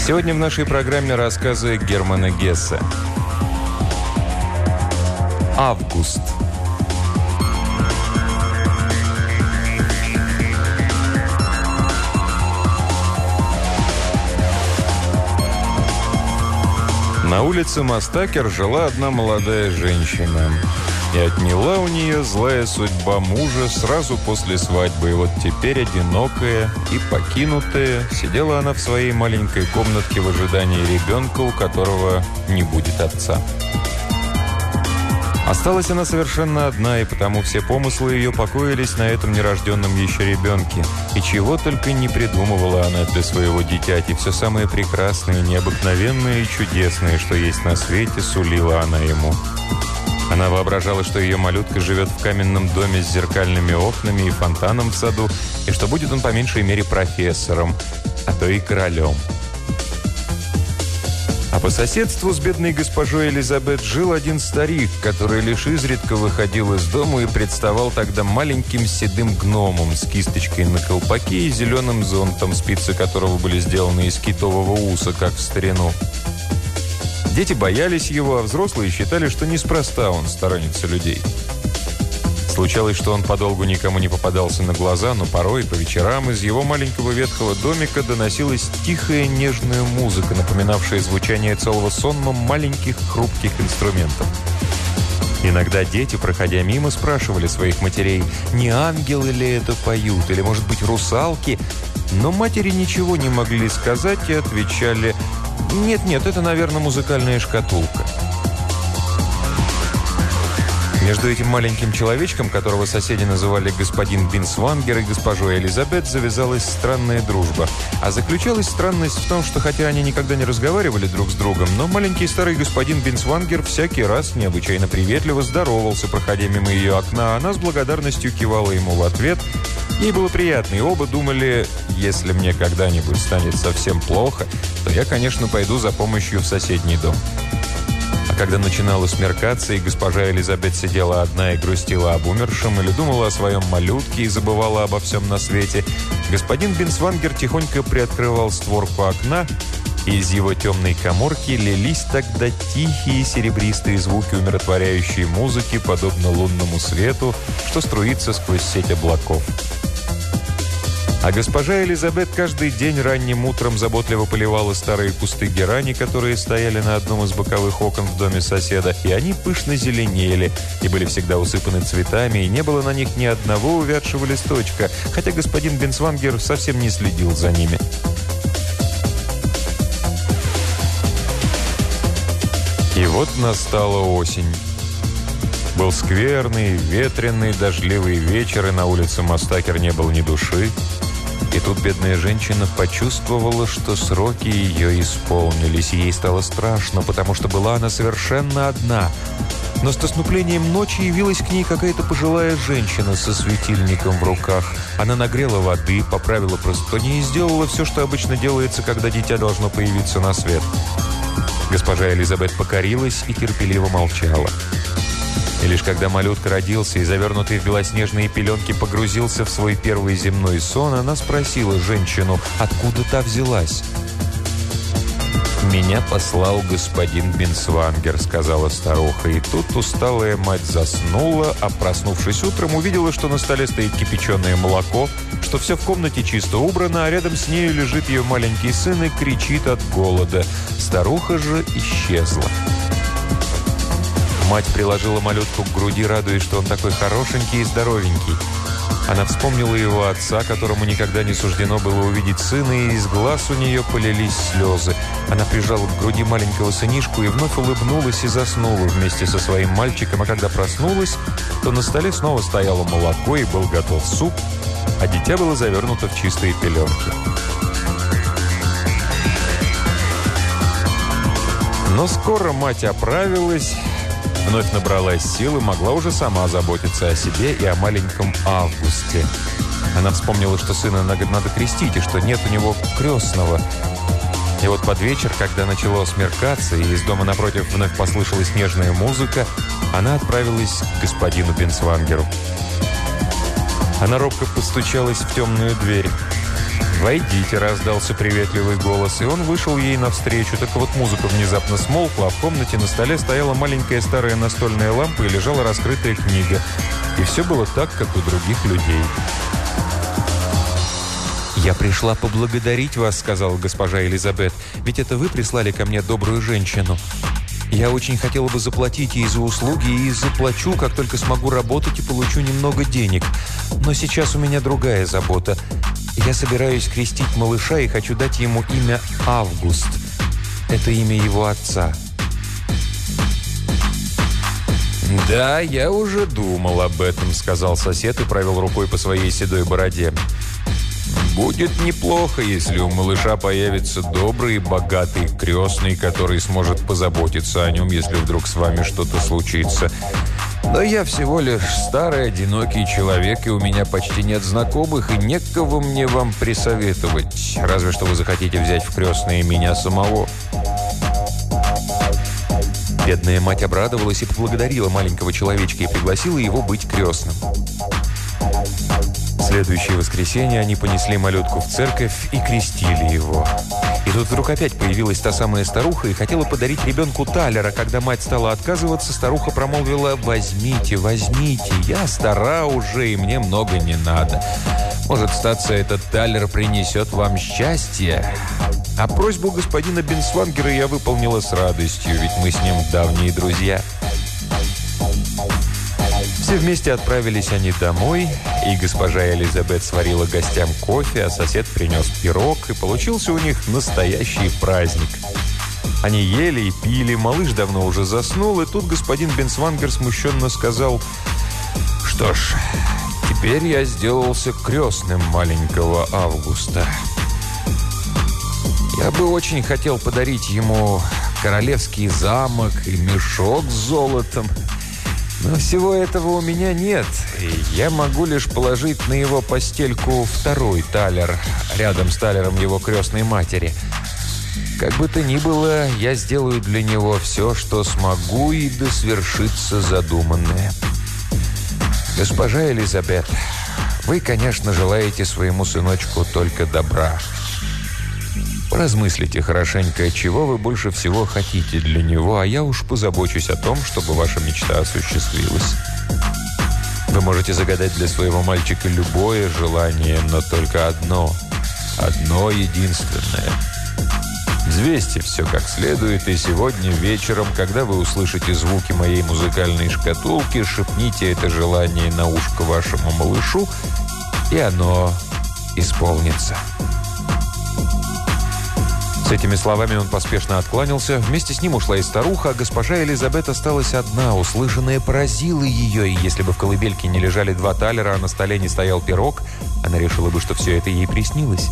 Сегодня в нашей программе рассказы Германа Гессе. Август. На улице Мастакер жила одна молодая женщина. И отняла у нее злая судьба мужа сразу после свадьбы. И вот теперь, одинокая и покинутая, сидела она в своей маленькой комнатке в ожидании ребенка, у которого не будет отца. Осталась она совершенно одна, и потому все помыслы ее покоились на этом нерожденном еще ребенке. И чего только не придумывала она для своего дитяти. Все самое прекрасное, необыкновенное и чудесное, что есть на свете, сулила она ему. Она воображала, что ее малютка живет в каменном доме с зеркальными окнами и фонтаном в саду, и что будет он по меньшей мере профессором, а то и королем. А по соседству с бедной госпожой Элизабет жил один старик, который лишь изредка выходил из дома и представал тогда маленьким седым гномом с кисточкой на колпаке и зеленым зонтом, спицы которого были сделаны из китового уса, как в старину. Дети боялись его, а взрослые считали, что неспроста он сторонится людей. Случалось, что он подолгу никому не попадался на глаза, но порой по вечерам из его маленького ветхого домика доносилась тихая нежная музыка, напоминавшая звучание целого сонма маленьких хрупких инструментов. Иногда дети, проходя мимо, спрашивали своих матерей, не ангелы ли это поют, или, может быть, русалки, но матери ничего не могли сказать и отвечали: «Нет, это, наверное, музыкальная шкатулка». Между этим маленьким человечком, которого соседи называли господин Бинсвангер, и госпожой Элизабет, завязалась странная дружба. А заключалась странность в том, что хотя они никогда не разговаривали друг с другом, но маленький старый господин Бинсвангер всякий раз необычайно приветливо здоровался, проходя мимо ее окна, а она с благодарностью кивала ему в ответ. Ей было приятно, и оба думали, если мне когда-нибудь станет совсем плохо, то я, конечно, пойду за помощью в соседний дом. Когда начинало смеркаться, и госпожа Элизабет сидела одна и грустила об умершем, или думала о своем малютке и забывала обо всем на свете, господин Бинсвангер тихонько приоткрывал створку окна, и из его темной каморки лились тогда тихие серебристые звуки умиротворяющей музыки, подобно лунному свету, что струится сквозь сеть облаков. А госпожа Элизабет каждый день ранним утром заботливо поливала старые кусты герани, которые стояли на одном из боковых окон в доме соседа, и они пышно зеленели, и были всегда усыпаны цветами, и не было на них ни одного увядшего листочка, хотя господин Бинсвангер совсем не следил за ними. И вот настала осень. Был скверный, ветреный, дождливый вечер, и на улице Мастакер не было ни души. И тут бедная женщина почувствовала, что сроки ее исполнились, и ей стало страшно, потому что была она совершенно одна. Но с наступлением ночи явилась к ней какая-то пожилая женщина со светильником в руках. Она нагрела воды, поправила простыни и сделала все, что обычно делается, когда дитя должно появиться на свет. Госпожа Элизабет покорилась и терпеливо молчала. И лишь когда малютка родился и, завернутый в белоснежные пеленки, погрузился в свой первый земной сон, она спросила женщину, откуда та взялась. «Меня послал господин Бинсвангер», — сказала старуха. И тут усталая мать заснула, а, проснувшись утром, увидела, что на столе стоит кипяченое молоко, что все в комнате чисто убрано, а рядом с нею лежит ее маленький сын и кричит от голода. Старуха же исчезла. Мать приложила малютку к груди, радуясь, что он такой хорошенький и здоровенький. Она вспомнила его отца, которому никогда не суждено было увидеть сына, и из глаз у нее полились слезы. Она прижала к груди маленького сынишку и вновь улыбнулась и заснула вместе со своим мальчиком, а когда проснулась, то на столе снова стояло молоко и был готов суп, а дитя было завернуто в чистые пеленки. Но скоро мать оправилась, вновь набралась сил и могла уже сама заботиться о себе и о маленьком Августе. Она вспомнила, что сына надо крестить, и что нет у него крестного. И вот под вечер, когда начало смеркаться, и из дома напротив вновь послышалась нежная музыка, она отправилась к господину Бинсвангеру. Она робко постучалась в темную дверь. «Войдите», — раздался приветливый голос, и он вышел ей навстречу. Только вот музыка внезапно смолкла, а в комнате на столе стояла маленькая старая настольная лампа и лежала раскрытая книга. И все было так, как у других людей. «Я пришла поблагодарить вас», — сказала госпожа Элизабет, «ведь это вы прислали ко мне добрую женщину. Я очень хотела бы заплатить ей за услуги, и заплачу, как только смогу работать и получу немного денег. Но сейчас у меня другая забота. Я собираюсь крестить малыша и хочу дать ему имя Август. Это имя его отца». «Да, я уже думал об этом», — сказал сосед и провел рукой по своей седой бороде. «Будет неплохо, если у малыша появится добрый и богатый крестный, который сможет позаботиться о нем, если вдруг с вами что-то случится. Но я всего лишь старый, одинокий человек, и у меня почти нет знакомых, и некого мне вам присоветовать, разве что вы захотите взять в крестные меня самого». Бедная мать обрадовалась и поблагодарила маленького человечка и пригласила его быть крестным. В следующее воскресенье они понесли малютку в церковь и крестили его. И тут вдруг опять появилась та самая старуха и хотела подарить ребенку талер, а когда мать стала отказываться, старуха промолвила: «Возьмите, возьмите, я стара уже, и мне много не надо. Может, статься, этот талер принесет вам счастье». А просьбу господина Бинсвангера я выполнила с радостью, ведь мы с ним давние друзья. Все вместе отправились они домой, и госпожа Элизабет сварила гостям кофе, а сосед принес пирог, и получился у них настоящий праздник. Они ели и пили, малыш давно уже заснул, и тут господин Бинсвангер смущенно сказал: «Что ж, теперь я сделался крестным маленького Августа. Я бы очень хотел подарить ему королевский замок и мешок с золотом. Но всего этого у меня нет, и я могу лишь положить на его постельку второй талер, рядом с талером его крестной матери. Как бы то ни было, я сделаю для него все, что смогу, и да свершится задуманное. Госпожа Элизабет, вы, конечно, желаете своему сыночку только добра. Поразмыслите хорошенько, чего вы больше всего хотите для него, а я уж позабочусь о том, чтобы ваша мечта осуществилась. Вы можете загадать для своего мальчика любое желание, но только одно единственное. Взвесьте все как следует, и сегодня вечером, когда вы услышите звуки моей музыкальной шкатулки, шепните это желание на ушко вашему малышу, и оно исполнится». С этими словами он поспешно откланялся. Вместе с ним ушла и старуха, а госпожа Элизабет осталась одна. Услышанное поразило ее, и если бы в колыбельке не лежали 2 талера, а на столе не стоял пирог, она решила бы, что все это ей приснилось.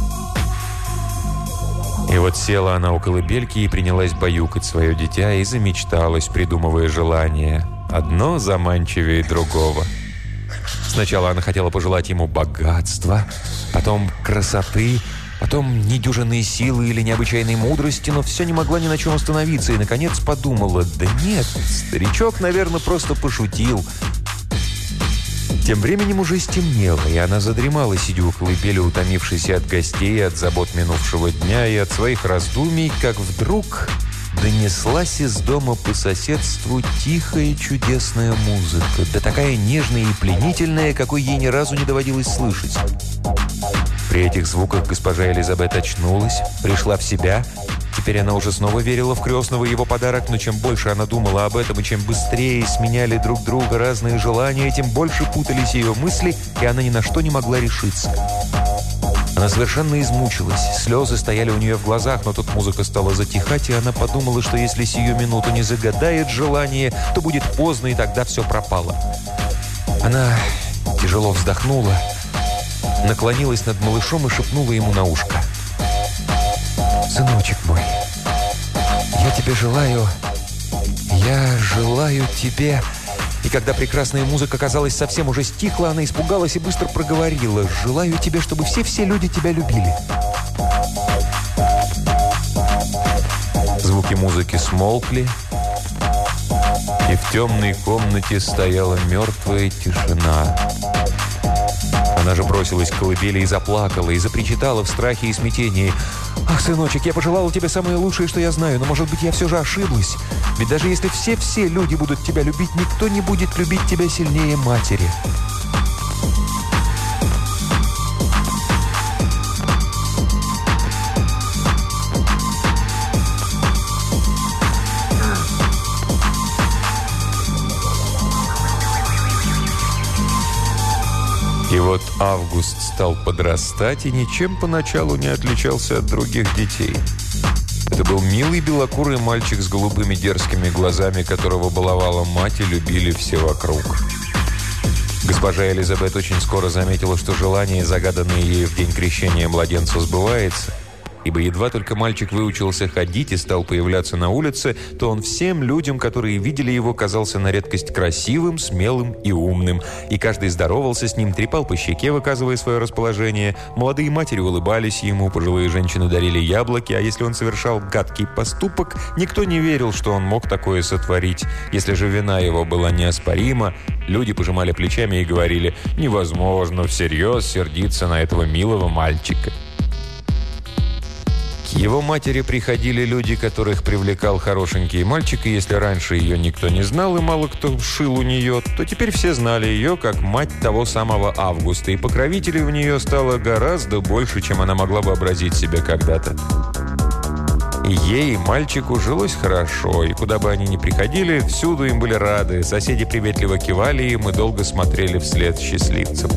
И вот села она у колыбельки и принялась баюкать свое дитя, и замечталась, придумывая желания. Одно заманчивее другого. Сначала она хотела пожелать ему богатства, потом красоты, потом недюжинные силы или необычайной мудрости, но все не могла ни на чем остановиться, и, наконец, подумала: да нет, старичок, наверное, просто пошутил. Тем временем уже стемнело, и она задремала, сидя у колыбели, утомившись и от гостей, и от забот минувшего дня, и от своих раздумий, как вдруг донеслась из дома по соседству тихая чудесная музыка, да такая нежная и пленительная, какой ей ни разу не доводилось слышать. При этих звуках госпожа Элизабет очнулась, пришла в себя. Теперь она уже снова верила в крестного и его подарок, но чем больше она думала об этом, и чем быстрее сменяли друг друга разные желания, тем больше путались ее мысли, и она ни на что не могла решиться. Она совершенно измучилась, слезы стояли у нее в глазах, но тут музыка стала затихать, и она подумала, что если сию минуту не загадает желание, то будет поздно, и тогда все пропало. Она тяжело вздохнула, наклонилась над малышом и шепнула ему на ушко: «Сыночек мой, я желаю тебе...» И когда прекрасная музыка, казалось, совсем уже стихла, она испугалась и быстро проговорила: «Желаю тебе, чтобы все люди тебя любили». Звуки музыки смолкли, и в темной комнате стояла мертвая тишина. Она же бросилась к колыбели и заплакала, и запричитала в страхе и смятении. «Ах, сыночек, я пожелала тебе самое лучшее, что я знаю, но, может быть, я все же ошиблась. Ведь даже если все люди будут тебя любить, никто не будет любить тебя сильнее матери». И вот Август стал подрастать и ничем поначалу не отличался от других детей. Это был милый белокурый мальчик с голубыми дерзкими глазами, которого баловала мать и любили все вокруг. Госпожа Элизабет очень скоро заметила, что желание, загаданное ею в день крещения младенца, сбывается, ибо едва только мальчик выучился ходить и стал появляться на улице, то он всем людям, которые видели его, казался на редкость красивым, смелым и умным. И каждый здоровался с ним, трепал по щеке, выказывая свое расположение. Молодые матери улыбались ему, пожилые женщины дарили яблоки, а если он совершал гадкий поступок, никто не верил, что он мог такое сотворить. Если же вина его была неоспорима, люди пожимали плечами и говорили: «Невозможно всерьез сердиться на этого милого мальчика». К его матери приходили люди, которых привлекал хорошенький мальчик, и если раньше ее никто не знал и мало кто шил у нее, то теперь все знали ее как мать того самого Августа, и покровителей в нее стало гораздо больше, чем она могла вообразить себе когда-то. И ей, и мальчику, жилось хорошо, и куда бы они ни приходили, всюду им были рады, соседи приветливо кивали им и долго смотрели вслед счастливцам.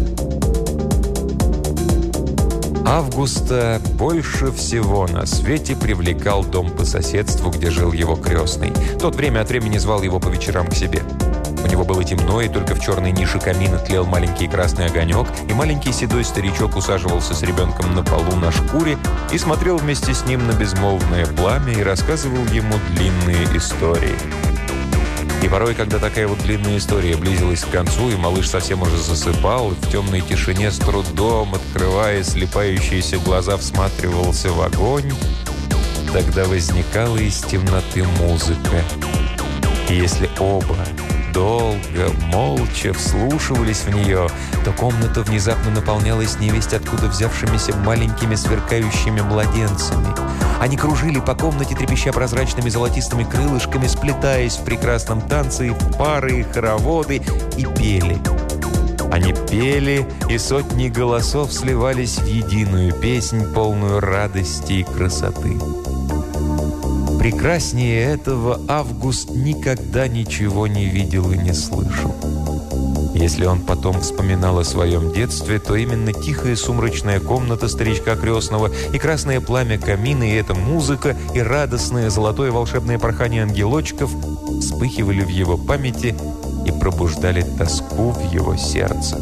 Августа больше всего на свете привлекал дом по соседству, где жил его крестный. Тот время от времени звал его по вечерам к себе. У него было темно, и только в черной нише камина тлел маленький красный огонек, и маленький седой старичок усаживался с ребенком на полу на шкуре и смотрел вместе с ним на безмолвное пламя и рассказывал ему длинные истории. И порой, когда такая вот длинная история близилась к концу, и малыш совсем уже засыпал, и в темной тишине с трудом, открывая слепающиеся глаза, всматривался в огонь, тогда возникала из темноты музыка. И если оба долго, молча вслушивались в нее, то комната внезапно наполнялась невесть откуда взявшимися маленькими сверкающими младенцами. Они кружили по комнате, трепеща прозрачными золотистыми крылышками, сплетаясь в прекрасном танце и в пары, и хороводы, и пели. Они пели, и сотни голосов сливались в единую песнь, полную радости и красоты. Прекраснее этого Август никогда ничего не видел и не слышал. Если он потом вспоминал о своем детстве, то именно тихая сумрачная комната старичка крестного и красное пламя камина, и эта музыка, и радостное золотое волшебное порхание ангелочков вспыхивали в его памяти и пробуждали тоску в его сердце.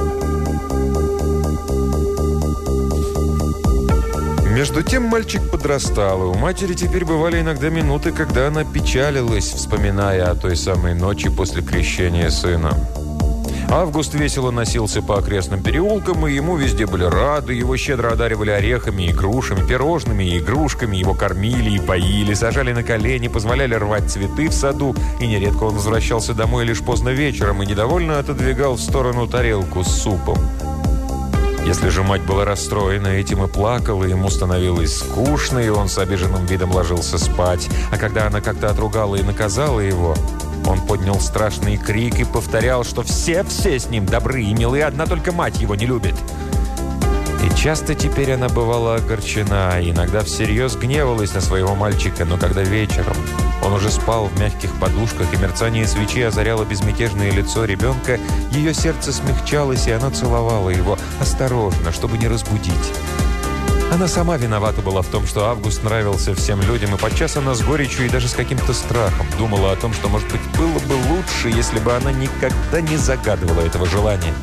Между тем мальчик подрастал, и у матери теперь бывали иногда минуты, когда она печалилась, вспоминая о той самой ночи после крещения сына. Август весело носился по окрестным переулкам, и ему везде были рады, его щедро одаривали орехами и грушами, пирожными и игрушками, его кормили и поили, сажали на колени, позволяли рвать цветы в саду, и нередко он возвращался домой лишь поздно вечером и недовольно отодвигал в сторону тарелку с супом. Если же мать была расстроена этим и плакала, ему становилось скучно, и он с обиженным видом ложился спать. А когда она как-то отругала и наказала его, он поднял страшный крик и повторял, что все с ним добры и милы, одна только мать его не любит. И часто теперь она бывала огорчена, и иногда всерьез гневалась на своего мальчика, но когда вечером он уже спал в мягких подушках, и мерцание свечи озаряло безмятежное лицо ребенка, ее сердце смягчалось, и она целовала его осторожно, чтобы не разбудить. Она сама виновата была в том, что Август нравился всем людям, и подчас она с горечью и даже с каким-то страхом думала о том, что, может быть, было бы лучше, если бы она никогда не загадывала этого желания.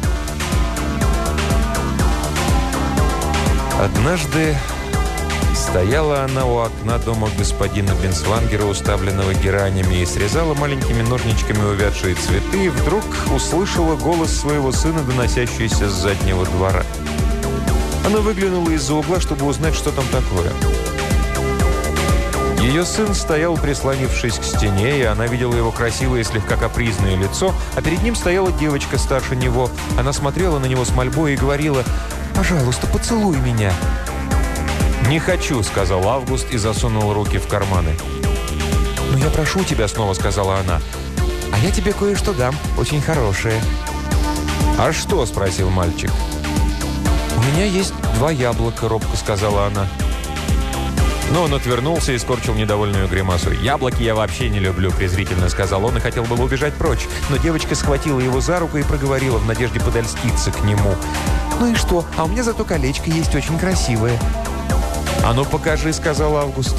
Однажды стояла она у окна дома господина Бинсвангера, уставленного геранями, и срезала маленькими ножничками увядшие цветы, и вдруг услышала голос своего сына, доносящийся с заднего двора. Она выглянула из-за угла, чтобы узнать, что там такое. Ее сын стоял, прислонившись к стене, и она видела его красивое, слегка капризное лицо, а перед ним стояла девочка старше него. Она смотрела на него с мольбой и говорила: «Пожалуйста, поцелуй меня». «Не хочу», — сказал Август и засунул руки в карманы. «Но я прошу тебя снова», — сказала она. «А я тебе кое-что дам, очень хорошее». «А что?» — спросил мальчик. «У меня есть 2 яблока», — робко сказала она. Но он отвернулся и скорчил недовольную гримасу. «Яблоки я вообще не люблю», – презрительно сказал он и хотел было убежать прочь. Но девочка схватила его за руку и проговорила в надежде подольститься к нему: «Ну и что? А у меня зато колечко есть очень красивое». «А ну покажи», – сказал Август.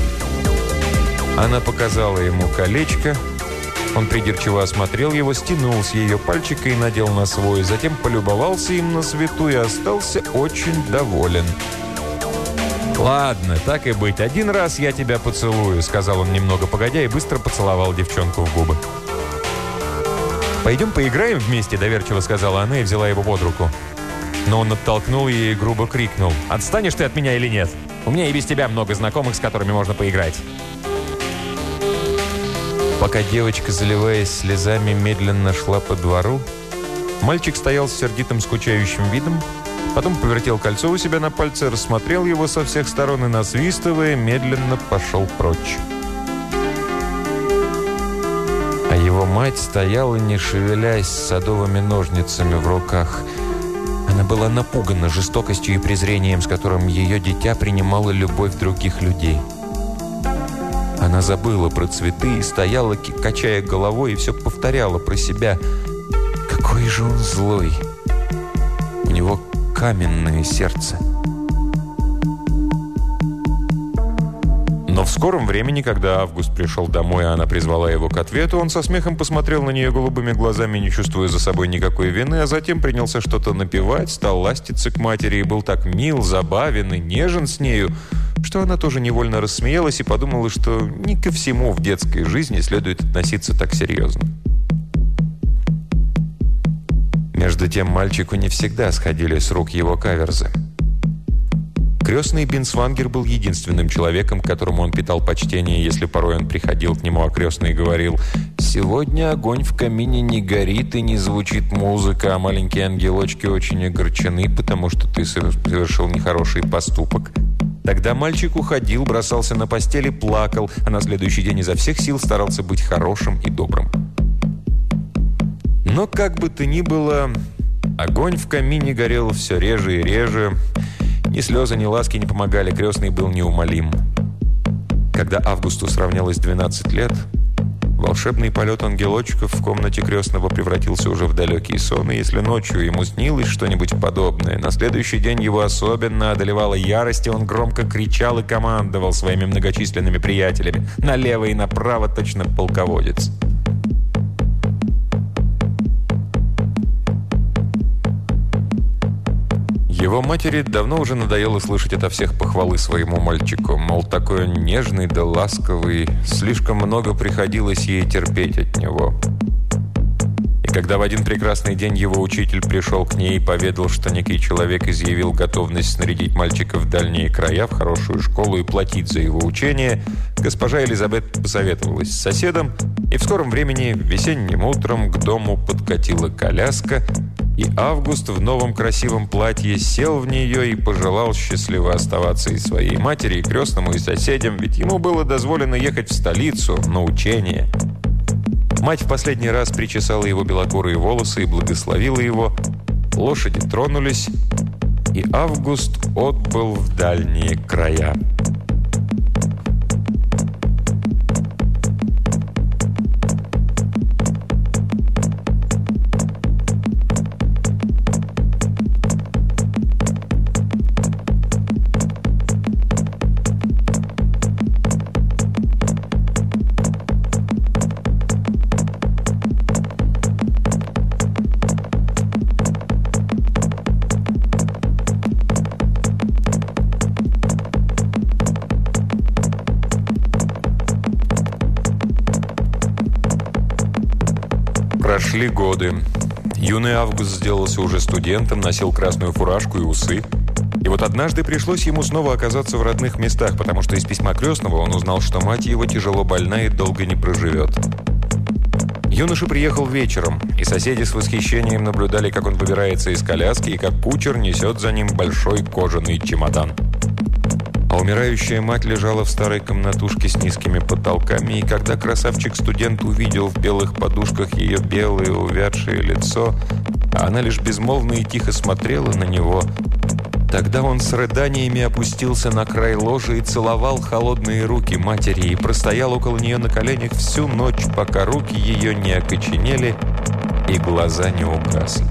Она показала ему колечко. Он придирчиво осмотрел его, стянул с ее пальчика и надел на свой. Затем полюбовался им на свету и остался очень доволен. «Ладно, так и быть. 1 раз я тебя поцелую», — сказал он немного погодя и быстро поцеловал девчонку в губы. «Пойдем поиграем вместе», — доверчиво сказала она и взяла его под руку. Но он оттолкнул ее и грубо крикнул: «Отстанешь ты от меня или нет? У меня и без тебя много знакомых, с которыми можно поиграть». Пока девочка, заливаясь слезами, медленно шла по двору, мальчик стоял с сердитым скучающим видом, потом повертел кольцо у себя на пальце, рассмотрел его со всех сторон и, насвистывая, медленно пошел прочь. А его мать стояла, не шевелясь, с садовыми ножницами в руках. Она была напугана жестокостью и презрением, с которым ее дитя принимало любовь других людей. Она забыла про цветы и стояла, качая головой, и все повторяла про себя: «Какой же он злой! У него каменное сердце». Но в скором времени, когда Август пришел домой, а она призвала его к ответу, он со смехом посмотрел на нее голубыми глазами, не чувствуя за собой никакой вины, а затем принялся что-то напевать, стал ластиться к матери и был так мил, забавен и нежен с нею, что она тоже невольно рассмеялась и подумала, что не ко всему в детской жизни следует относиться так серьезно. Между тем мальчику не всегда сходили с рук его каверзы. Крестный Бинсвангер был единственным человеком, к которому он питал почтение, если порой он приходил к нему, а крестный говорил: «Сегодня огонь в камине не горит и не звучит музыка, а маленькие ангелочки очень огорчены, потому что ты совершил нехороший поступок». Тогда мальчик уходил, бросался на постель и плакал, а на следующий день изо всех сил старался быть хорошим и добрым. Но как бы то ни было, огонь в камине горел все реже и реже. Ни слезы, ни ласки не помогали, крестный был неумолим. Когда Августу сравнялось 12 лет, волшебный полет ангелочков в комнате крестного превратился уже в далекий сон, и если ночью ему снилось что-нибудь подобное, на следующий день его особенно одолевала ярость, и он громко кричал и командовал своими многочисленными приятелями налево и направо, точно полководец. Его матери давно уже надоело слышать ото всех похвалы своему мальчику, мол, такой он нежный да ласковый, слишком много приходилось ей терпеть от него. И когда в один прекрасный день его учитель пришел к ней и поведал, что некий человек изъявил готовность снарядить мальчика в дальние края, в хорошую школу и платить за его учение, госпожа Элизабет посоветовалась с соседом, и в скором времени весенним утром к дому подкатила коляска, и Август в новом красивом платье сел в нее и пожелал счастливо оставаться и своей матери, и крестному, и соседям, ведь ему было дозволено ехать в столицу на учение. Мать в последний раз причесала его белокурые волосы и благословила его. Лошади тронулись, и Август отбыл в дальние края. Прошли годы. Юный Август сделался уже студентом, носил красную фуражку и усы. И вот однажды пришлось ему снова оказаться в родных местах, потому что из письма крестного он узнал, что мать его тяжело больна и долго не проживет. Юноша приехал вечером, и соседи с восхищением наблюдали, как он выбирается из коляски и как кучер несет за ним большой кожаный чемодан. А умирающая мать лежала в старой комнатушке с низкими потолками, и когда красавчик-студент увидел в белых подушках ее белое увядшее лицо, а она лишь безмолвно и тихо смотрела на него, тогда он с рыданиями опустился на край ложа и целовал холодные руки матери и простоял около нее на коленях всю ночь, пока руки ее не окоченели и глаза не угасли.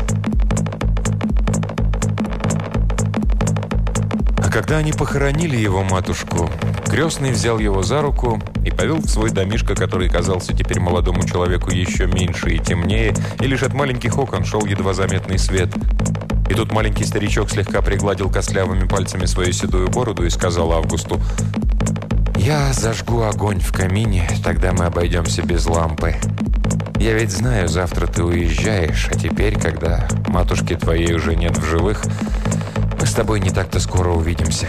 А когда они похоронили его матушку, крестный взял его за руку и повел в свой домишко, который казался теперь молодому человеку еще меньше и темнее, и лишь от маленьких окон шел едва заметный свет. И тут маленький старичок слегка пригладил костлявыми пальцами свою седую бороду и сказал Августу: «Я зажгу огонь в камине, тогда мы обойдемся без лампы. Я ведь знаю, завтра ты уезжаешь, а теперь, когда матушки твоей уже нет в живых, мы с тобой не так-то скоро увидимся».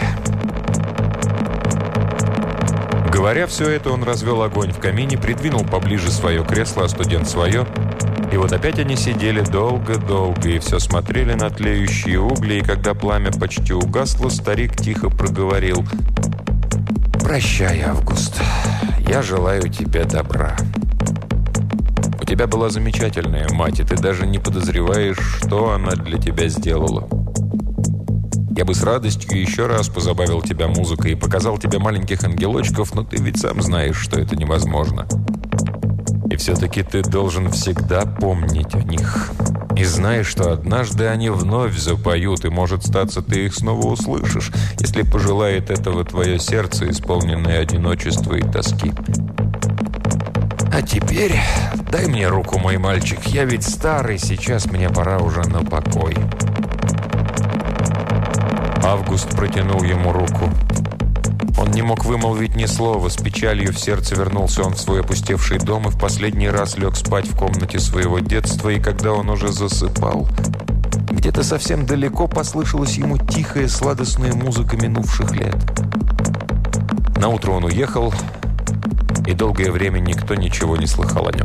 Говоря все это, он развел огонь в камине, придвинул поближе свое кресло, а студент свое. И вот опять они сидели долго-долго и все смотрели на тлеющие угли, и когда пламя почти угасло, старик тихо проговорил: «Прощай, Август, я желаю тебе добра. У тебя была замечательная мать, и ты даже не подозреваешь, что она для тебя сделала. Я бы с радостью еще раз позабавил тебя музыкой и показал тебе маленьких ангелочков, но ты ведь сам знаешь, что это невозможно. И все-таки ты должен всегда помнить о них. И знай, что однажды они вновь запоют, и, может статься, ты их снова услышишь, если пожелает этого твое сердце, исполненное одиночества и тоски. А теперь дай мне руку, мой мальчик. Я ведь старый, сейчас мне пора уже на покой». Август протянул ему руку. Он не мог вымолвить ни слова. С печалью в сердце вернулся он в свой опустевший дом и в последний раз лег спать в комнате своего детства. И когда он уже засыпал, где-то совсем далеко послышалась ему тихая сладостная музыка минувших лет. Наутро он уехал, и долгое время никто ничего не слыхал о нем.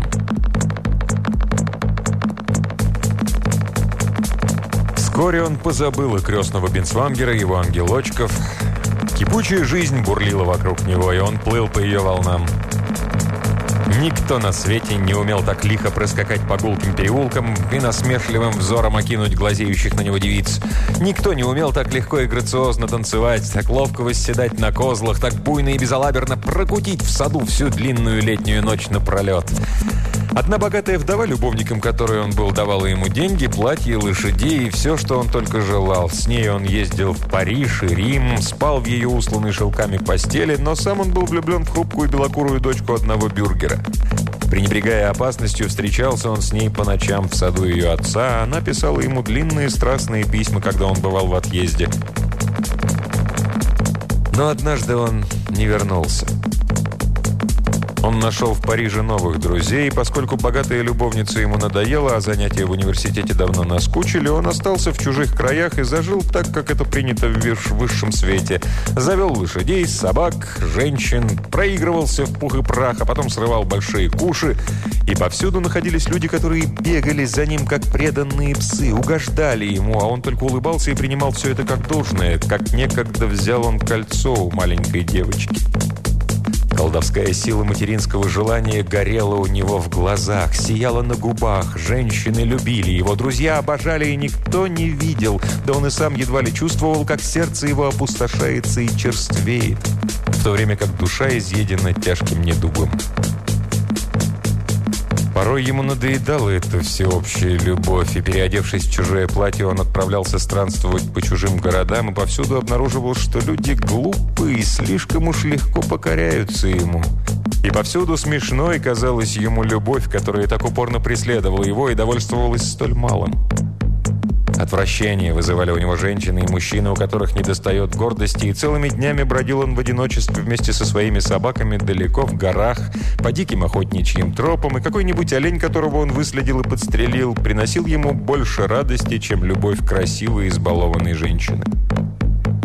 Вскоре он позабыл и крестного Бинсвангера, и его ангелочков. Кипучая жизнь бурлила вокруг него, и он плыл по ее волнам. Никто на свете не умел так лихо проскакать по гулким переулкам и насмешливым взором окинуть глазеющих на него девиц. Никто не умел так легко и грациозно танцевать, так ловко восседать на козлах, так буйно и безалаберно прокутить в саду всю длинную летнюю ночь напролет. Одна богатая вдова, любовником которой он был, давала ему деньги, платья, лошадей и все, что он только желал. С ней он ездил в Париж и Рим, спал в ее усланной шелками постели, но сам он был влюблен в хрупкую белокурую дочку одного бюргера. Пренебрегая опасностью, встречался он с ней по ночам в саду ее отца, а она писала ему длинные страстные письма, когда он бывал в отъезде. Но однажды он не вернулся. Он нашел в Париже новых друзей, и поскольку богатая любовница ему надоела, а занятия в университете давно наскучили, он остался в чужих краях и зажил так, как это принято в высшем свете. Завел лошадей, собак, женщин, проигрывался в пух и прах, а потом срывал большие куши. И повсюду находились люди, которые бегали за ним, как преданные псы, угождали ему, а он только улыбался и принимал все это как должное, как некогда взял он кольцо у маленькой девочки. Колдовская сила материнского желания горела у него в глазах, сияла на губах. Женщины любили его, друзья обожали, и никто не видел. Да он и сам едва ли чувствовал, как сердце его опустошается и черствеет, в то время как душа изъедена тяжким недугом. Порой ему надоедала эта всеобщая любовь, и, переодевшись в чужое платье, он отправлялся странствовать по чужим городам и повсюду обнаруживал, что люди глупы и слишком уж легко покоряются ему. И повсюду смешной казалась ему любовь, которая так упорно преследовала его и довольствовалась столь малым. Отвращение вызывали у него женщины и мужчины, у которых недостает гордости, и целыми днями бродил он в одиночестве вместе со своими собаками далеко в горах, по диким охотничьим тропам, и какой-нибудь олень, которого он выследил и подстрелил, приносил ему больше радости, чем любовь красивой избалованной женщины.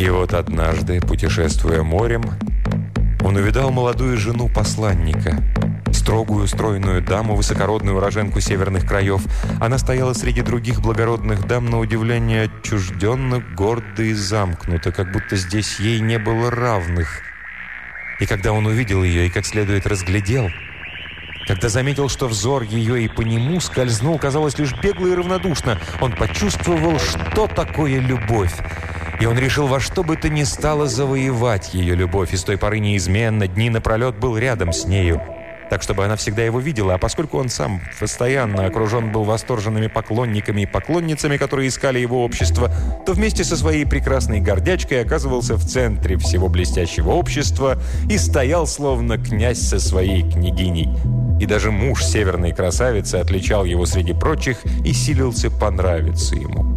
И вот однажды, путешествуя морем, он увидал молодую жену посланника, строгую, стройную даму, высокородную уроженку северных краев. Она стояла среди других благородных дам, на удивление отчужденно, гордо и замкнуто, как будто здесь ей не было равных. И когда он увидел ее и как следует разглядел, когда заметил, что взор ее и по нему скользнул, казалось, лишь бегло и равнодушно, он почувствовал, что такое любовь. И он решил во что бы то ни стало завоевать ее любовь, и с той поры неизменно, дни напролет был рядом с нею, так, чтобы она всегда его видела. А поскольку он сам постоянно окружен был восторженными поклонниками и поклонницами, которые искали его общество, то вместе со своей прекрасной гордячкой оказывался в центре всего блестящего общества и стоял, словно князь со своей княгиней. И даже муж северной красавицы отличал его среди прочих и силился понравиться ему.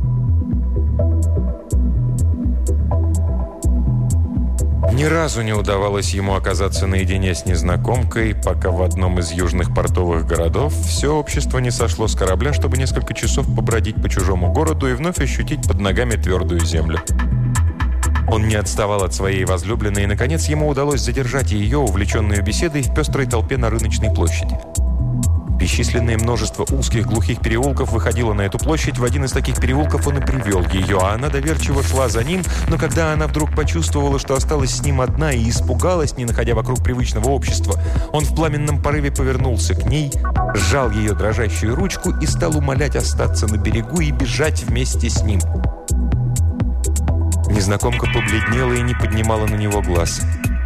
Ни разу не удавалось ему оказаться наедине с незнакомкой, пока в одном из южных портовых городов все общество не сошло с корабля, чтобы несколько часов побродить по чужому городу и вновь ощутить под ногами твердую землю. Он не отставал от своей возлюбленной, и, наконец, ему удалось задержать ее, увлеченную беседой, в пестрой толпе на рыночной площади. Бесчисленное множество узких глухих переулков выходило на эту площадь. В один из таких переулков он и привел ее, а она доверчиво шла за ним, но когда она вдруг почувствовала, что осталась с ним одна и испугалась, не находя вокруг привычного общества, он в пламенном порыве повернулся к ней, сжал ее дрожащую ручку и стал умолять остаться на берегу и бежать вместе с ним. Незнакомка побледнела и не поднимала на него глаз.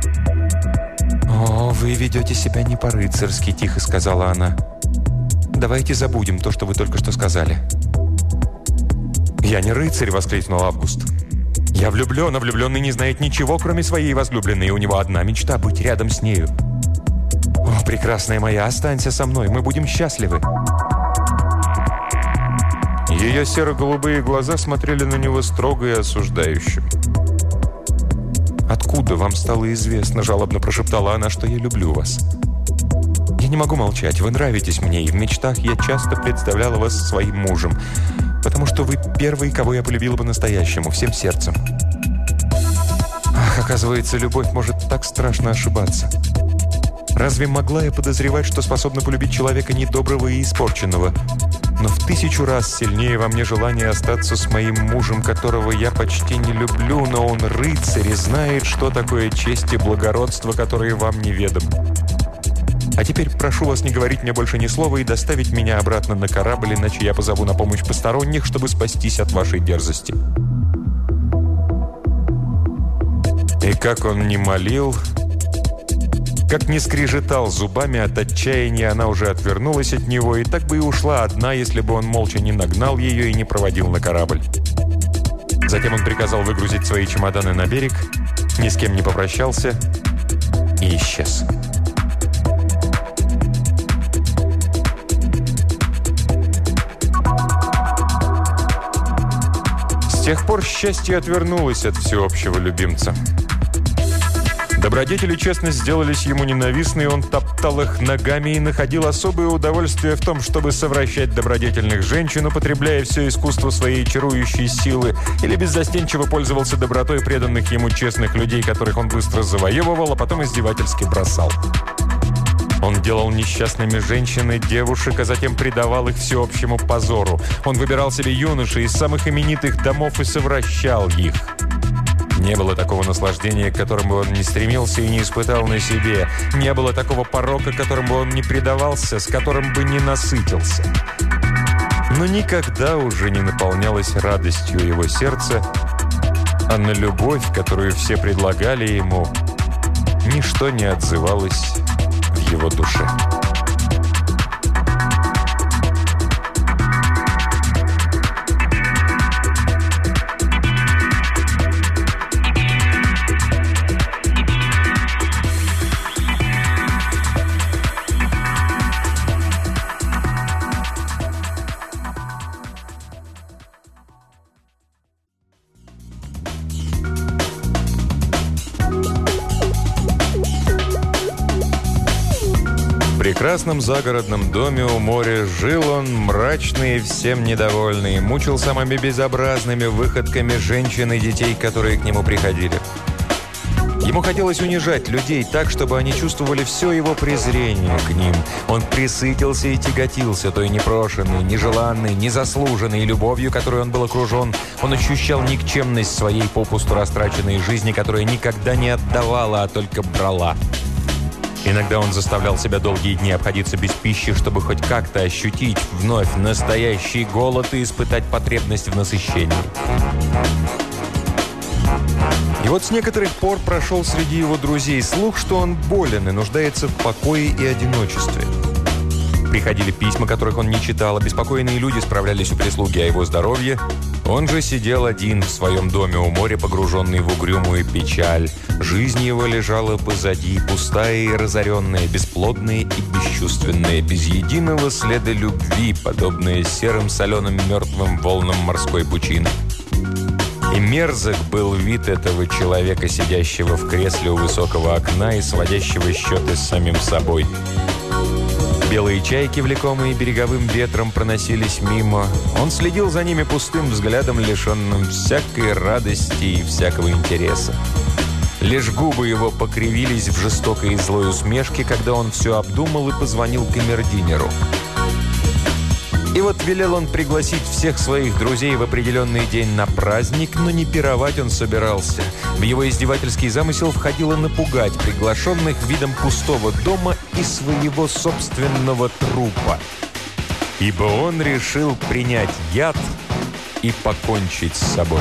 «О, вы ведете себя не по-рыцарски», — тихо сказала она. «Давайте забудем то, что вы только что сказали». «Я не рыцарь», — воскликнул Август. «Я влюблен, а влюбленный не знает ничего, кроме своей возлюбленной, и у него одна мечта — быть рядом с нею. О, прекрасная моя, останься со мной, мы будем счастливы». Ее серо-голубые глаза смотрели на него строго и осуждающе. «Откуда вам стало известно, — жалобно прошептала она, — что я люблю вас? Я не могу молчать, вы нравитесь мне, и в мечтах я часто представляла вас своим мужем, потому что вы первый, кого я полюбила по-настоящему, всем сердцем. Ах, оказывается, любовь может так страшно ошибаться. Разве могла я подозревать, что способна полюбить человека недоброго и испорченного? Но в 1000 раз сильнее во мне желание остаться с моим мужем, которого я почти не люблю, но он рыцарь и знает, что такое честь и благородство, которые вам неведом. А теперь прошу вас не говорить мне больше ни слова и доставить меня обратно на корабль, иначе я позову на помощь посторонних, чтобы спастись от вашей дерзости». И как он не молил, как не скрежетал зубами от отчаяния, она уже отвернулась от него и так бы и ушла одна, если бы он молча не нагнал ее и не проводил на корабль. Затем он приказал выгрузить свои чемоданы на берег, ни с кем не попрощался и исчез. С тех пор счастье отвернулось от всеобщего любимца. Добродетель и честность сделались ему ненавистны, и он топтал их ногами и находил особое удовольствие в том, чтобы совращать добродетельных женщин, употребляя все искусство своей чарующей силы, или беззастенчиво пользовался добротой преданных ему честных людей, которых он быстро завоевывал, а потом издевательски бросал. Он делал несчастными женщин и девушек, а затем предавал их всеобщему позору. Он выбирал себе юношей из самых именитых домов и совращал их. Не было такого наслаждения, к которому он не стремился и не испытал на себе. Не было такого порока, которому он не предавался, с которым бы не насытился. Но никогда уже не наполнялось радостью его сердце, а на любовь, которую все предлагали ему, ничто не отзывалось в его душе. прекрасном загородном доме у моря жил он, мрачный и всем недовольный, мучил самыми безобразными выходками женщин и детей, которые к нему приходили. Ему хотелось унижать людей так, чтобы они чувствовали все его презрение к ним. Он пресытился и тяготился той непрошенной, нежеланной, незаслуженной любовью, которой он был окружен. Он ощущал никчемность своей попусту растраченной жизни, которая никогда не отдавала, а только брала. Иногда он заставлял себя долгие дни обходиться без пищи, чтобы хоть как-то ощутить вновь настоящий голод и испытать потребность в насыщении. И вот с некоторых пор прошел среди его друзей слух, что он болен и нуждается в покое и одиночестве. Приходили письма, которых он не читал, обеспокоенные люди справлялись у прислуги о его здоровье. Он же сидел один в своем доме у моря, погруженный в угрюмую печаль. Жизнь его лежала позади, пустая и разоренная, бесплодная и бесчувственная, без единого следа любви, подобная серым соленым мертвым волнам морской пучины. И мерзок был вид этого человека, сидящего в кресле у высокого окна и сводящего счеты с самим собой. Белые чайки, влекомые береговым ветром, проносились мимо. Он следил за ними пустым взглядом, лишенным всякой радости и всякого интереса. Лишь губы его покривились в жестокой и злой усмешке, когда он все обдумал и позвонил камердинеру. И вот велел он пригласить всех своих друзей в определенный день на праздник, но не пировать он собирался. В его издевательский замысел входило напугать приглашенных видом пустого дома и своего собственного трупа. Ибо он решил принять яд и покончить с собой.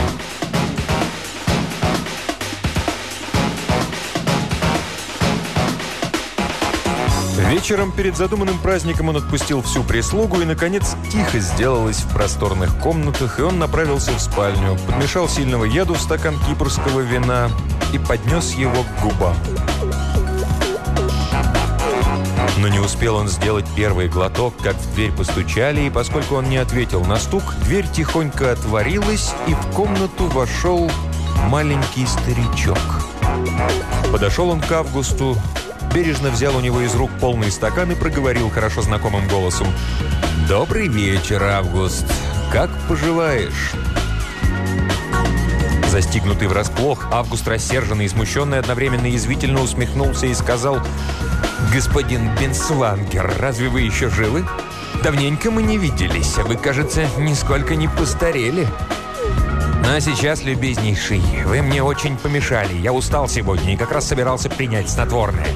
Вечером перед задуманным праздником он отпустил всю прислугу, и, наконец, тихо сделалось в просторных комнатах, и он направился в спальню, подмешал сильного яду в стакан кипрского вина и поднес его к губам. Но не успел он сделать первый глоток, как в дверь постучали, и поскольку он не ответил на стук, дверь тихонько отворилась, и в комнату вошел маленький старичок. Подошел он к Августу, бережно взял у него из рук полный стакан и проговорил хорошо знакомым голосом: «Добрый вечер, Август. Как поживаешь?» Застигнутый врасплох, Август, рассерженный и смущенный, одновременно язвительно усмехнулся и сказал: «Господин Бинсвангер, разве вы еще живы? Давненько мы не виделись, а вы, кажется, нисколько не постарели. А сейчас, любезнейший, вы мне очень помешали. Я устал сегодня и как раз собирался принять снотворное».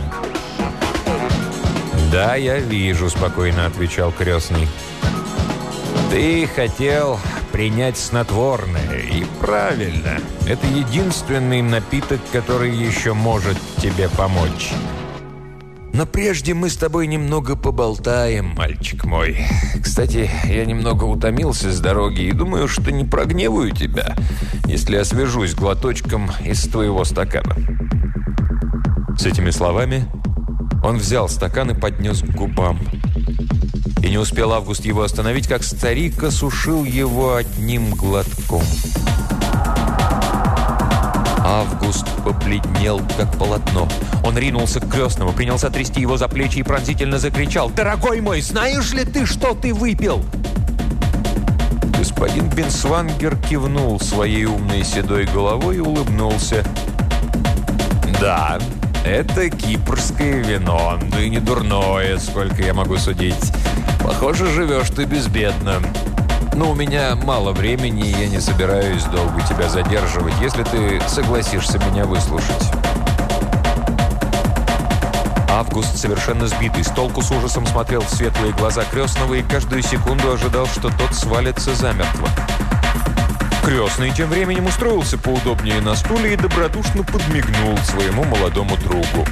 «Да, я вижу», — спокойно отвечал крестный. «Ты хотел принять снотворное, и правильно. Это единственный напиток, который еще может тебе помочь. Но прежде мы с тобой немного поболтаем, мальчик мой. Кстати, я немного утомился с дороги и думаю, что не прогневаю тебя, если освежусь глоточком из твоего стакана». С этими словами он взял стакан и поднес к губам. И не успел Август его остановить, как старик осушил его одним глотком. Август побледнел, как полотно. Он ринулся к крестному, принялся трясти его за плечи и пронзительно закричал: «Дорогой мой, знаешь ли ты, что ты выпил?» Господин Бинсвангер кивнул своей умной седой головой и улыбнулся. «Да, это кипрское вино, да и не дурное, сколько я могу судить. Похоже, живешь ты безбедно. Но у меня мало времени, и я не собираюсь долго тебя задерживать, если ты согласишься меня выслушать». Август, совершенно сбитый с толку, с ужасом смотрел в светлые глаза крестного и каждую секунду ожидал, что тот свалится замертво. Крестный тем временем устроился поудобнее на стуле и добродушно подмигнул своему молодому другу.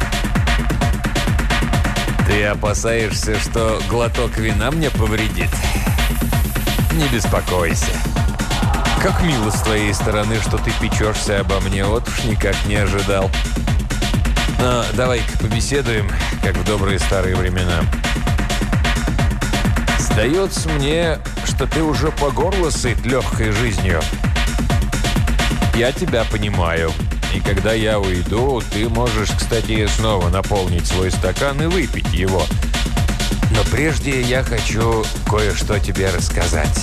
«Ты опасаешься, что глоток вина мне повредит? Не беспокойся. Как мило с твоей стороны, что ты печешься обо мне, вот уж никак не ожидал. Но давай-ка побеседуем, как в добрые старые времена. Сдается мне, что ты уже по горло сыт легкой жизнью. Я тебя понимаю. И когда я уйду, ты можешь, кстати, снова наполнить свой стакан и выпить его. Но прежде я хочу кое-что тебе рассказать».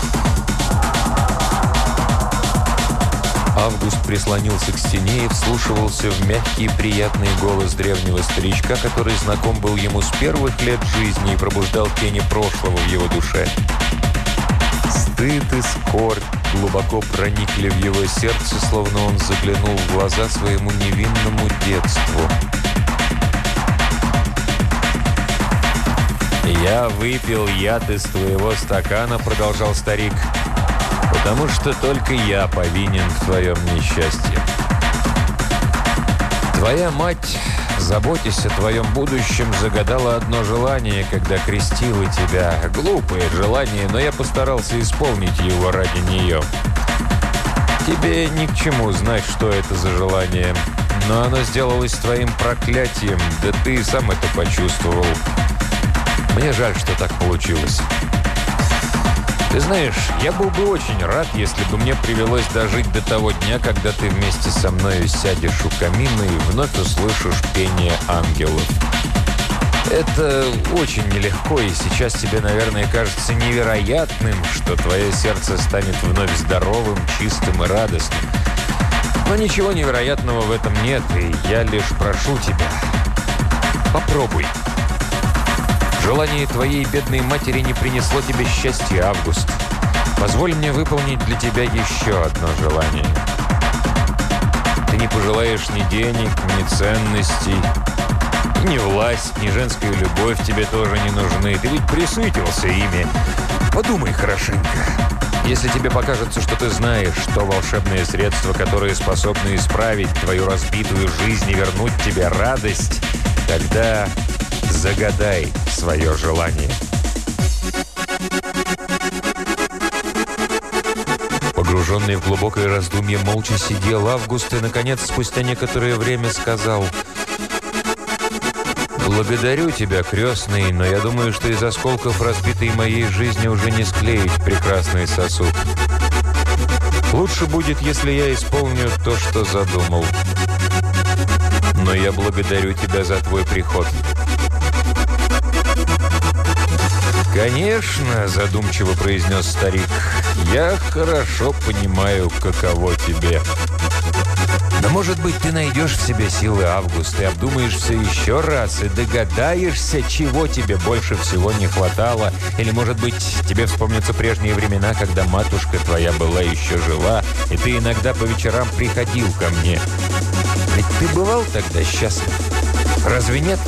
Август прислонился к стене и вслушивался в мягкий и приятный голос древнего старичка, который знаком был ему с первых лет жизни и пробуждал тени прошлого в его душе. Стыд и скорбь глубоко проникли в его сердце, словно он заглянул в глаза своему невинному детству. «Я выпил яд из твоего стакана», — продолжал старик, «потому что только я повинен в твоем несчастье. Твоя мать, заботясь о твоем будущем, загадала одно желание, когда крестила тебя. Глупое желание, но я постарался исполнить его ради нее. Тебе ни к чему знать, что это за желание, но оно сделалось твоим проклятием, да ты и сам это почувствовал. Мне жаль, что так получилось. Ты знаешь, я был бы очень рад, если бы мне привелось дожить до того дня, когда ты вместе со мною сядешь у камина и вновь услышишь пение ангелов. Это очень нелегко, и сейчас тебе, наверное, кажется невероятным, что твое сердце станет вновь здоровым, чистым и радостным. Но ничего невероятного в этом нет, и я лишь прошу тебя, попробуй. Желание твоей бедной матери не принесло тебе счастья, Август. Позволь мне выполнить для тебя еще одно желание. Ты не пожелаешь ни денег, ни ценностей, ни власть, ни женская любовь тебе тоже не нужны. Ты ведь присытился ими. Подумай хорошенько. Если тебе покажется, что ты знаешь, что волшебное средство, которое способно исправить твою разбитую жизнь и вернуть тебе радость, тогда загадай свое желание. Погруженный в глубокое раздумье, молча сидел Август и, наконец, спустя некоторое время сказал: «Благодарю тебя, крестный, но я думаю, что из осколков разбитой моей жизни уже не склеить прекрасный сосуд. Лучше будет, если я исполню то, что задумал. Но я благодарю тебя за твой приход». «Конечно», — задумчиво произнес старик, — «я хорошо понимаю, каково тебе. Но, может быть, ты найдешь в себе силы, Август, и обдумаешь все еще раз, и догадаешься, чего тебе больше всего не хватало. Или, может быть, тебе вспомнятся прежние времена, когда матушка твоя была еще жива, и ты иногда по вечерам приходил ко мне. Ведь ты бывал тогда счастлив. Разве нет?»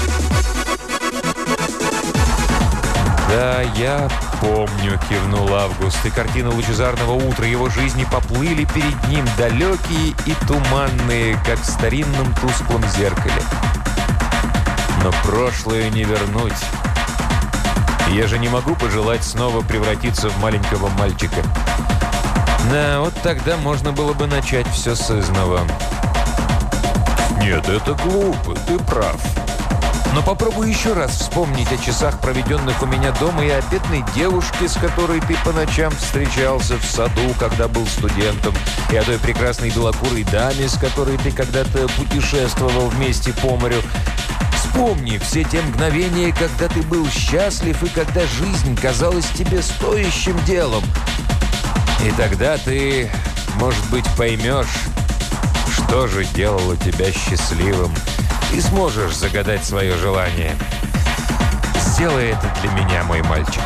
«Да, я помню», — кивнул Август, и картины лучезарного утра его жизни поплыли перед ним, далекие и туманные, как в старинном тусклом зеркале. Но прошлое не вернуть. Я же не могу пожелать снова превратиться в маленького мальчика. Да, вот тогда можно было бы начать все с изного. «Нет, это глупо, ты прав. Но попробуй еще раз вспомнить о часах, проведенных у меня дома, и о бедной девушке, с которой ты по ночам встречался в саду, когда был студентом, и о той прекрасной белокурой даме, с которой ты когда-то путешествовал вместе по морю. Вспомни все те мгновения, когда ты был счастлив и когда жизнь казалась тебе стоящим делом. И тогда ты, может быть, поймешь, что же делало тебя счастливым, и сможешь загадать свое желание. Сделай это для меня, мой мальчик».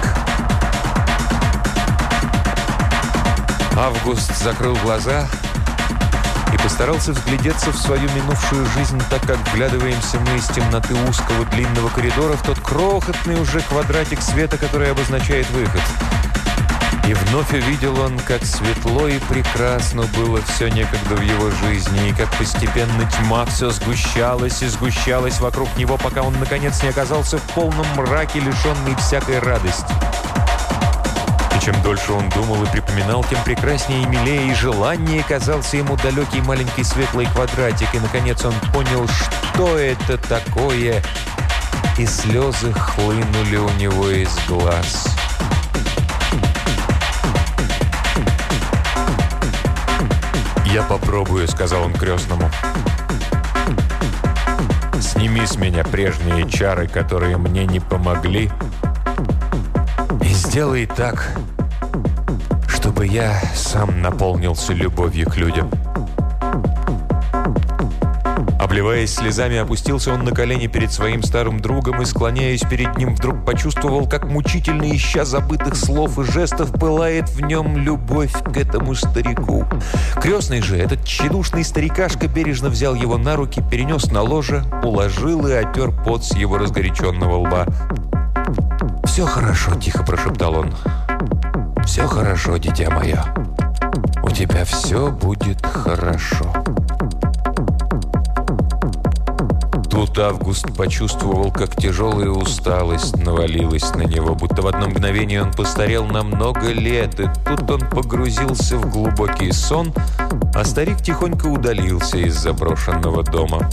Август закрыл глаза и постарался вглядеться в свою минувшую жизнь, так как вглядываемся мы из темноты узкого длинного коридора в тот крохотный уже квадратик света, который обозначает выход. И вновь увидел он, как светло и прекрасно было все некогда в его жизни, и как постепенно тьма все сгущалась и сгущалась вокруг него, пока он, наконец, не оказался в полном мраке, лишенный всякой радости. И чем дольше он думал и припоминал, тем прекраснее и милее и желаннее казался ему далекий маленький светлый квадратик, и, наконец, он понял, что это такое, и слезы хлынули у него из глаз. «Я попробую», — сказал он крестному. «Сними с меня прежние чары, которые мне не помогли, и сделай так, чтобы я сам наполнился любовью к людям». Обливаясь слезами, опустился он на колени перед своим старым другом и, склоняясь перед ним, вдруг почувствовал, как мучительно, ища забытых слов и жестов, пылает в нем любовь к этому старику. Крестный же, этот тщедушный старикашка, бережно взял его на руки, перенес на ложе, уложил и отер пот с его разгоряченного лба. «Все хорошо», — тихо прошептал он. «Все хорошо, дитя мое. У тебя все будет хорошо». Тут Август почувствовал, как тяжелая усталость навалилась на него, будто в одно мгновение он постарел на много лет, и тут он погрузился в глубокий сон, а старик тихонько удалился из заброшенного дома.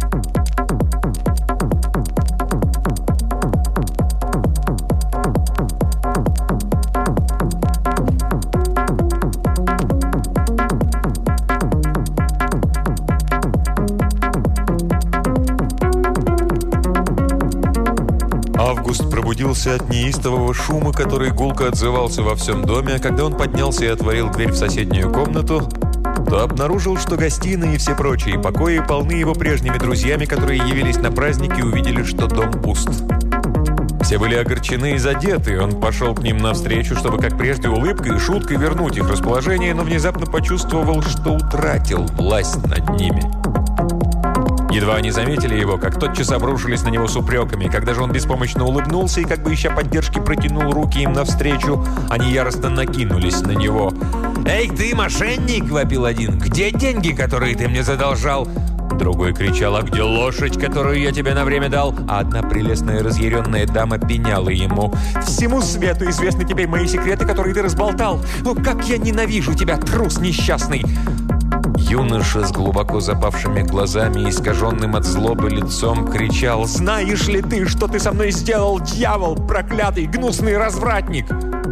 Август пробудился от неистового шума, который гулко отзывался во всем доме, а когда он поднялся и отворил дверь в соседнюю комнату, то обнаружил, что гостиные и все прочие покои полны его прежними друзьями, которые явились на праздник и увидели, что дом пуст. Все были огорчены и задеты, он пошел к ним навстречу, чтобы, как прежде, улыбкой и шуткой вернуть их расположение, но внезапно почувствовал, что утратил власть над ними. Едва они заметили его, как тотчас обрушились на него с упреками. Когда же он беспомощно улыбнулся и, как бы ища поддержки, протянул руки им навстречу, они яростно накинулись на него. «Эй, ты мошенник!» – вопил один. «Где деньги, которые ты мне задолжал?» Другой кричал: «А где лошадь, которую я тебе на время дал?» А одна прелестная разъяренная дама пеняла ему: «Всему свету известны тебе мои секреты, которые ты разболтал! О, как я ненавижу тебя, трус несчастный!» Юноша с глубоко запавшими глазами и искаженным от злобы лицом кричал: «Знаешь ли ты, что ты со мной сделал, дьявол, проклятый, гнусный развратник?»